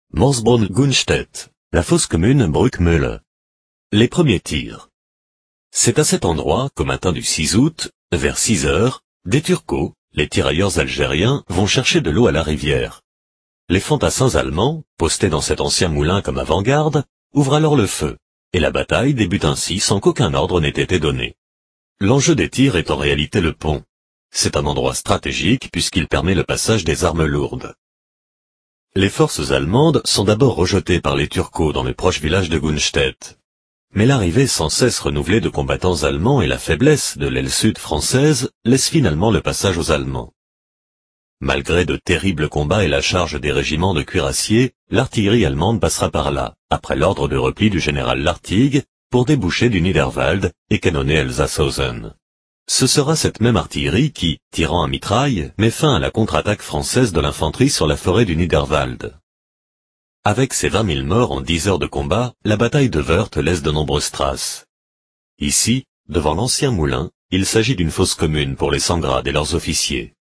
Morsborn-Gunstedt, la fosse commune Bruckmühle. Les premiers tirs. C'est à cet endroit qu'au matin du 6 août, vers 6 heures, des turcos, les tirailleurs algériens, vont chercher de l'eau à la rivière. Les fantassins allemands, postés dans cet ancien moulin comme avant-garde, ouvrent alors le feu, et la bataille débute ainsi sans qu'aucun ordre n'ait été donné. L'enjeu des tirs est en réalité le pont. C'est un endroit stratégique puisqu'il permet le passage des armes lourdes. Les forces allemandes sont d'abord rejetées par les turcos dans le proche village de Gunstedt. Mais l'arrivée sans cesse renouvelée de combattants allemands et la faiblesse de l'aile sud française laissent finalement le passage aux Allemands. Malgré de terribles combats et la charge des régiments de cuirassiers, l'artillerie allemande passera par là, après l'ordre de repli du général Lartigue, pour déboucher du Niederwald et canonner Elsasshausen. Ce sera cette même artillerie qui, tirant à mitraille, met fin à la contre-attaque française de l'infanterie sur la forêt du Niederwald. Avec ses 20 000 morts en 10 heures de combat, la bataille de Wörth laisse de nombreuses traces. Ici, devant l'ancien moulin, il s'agit d'une fosse commune pour les 100 grades et leurs officiers.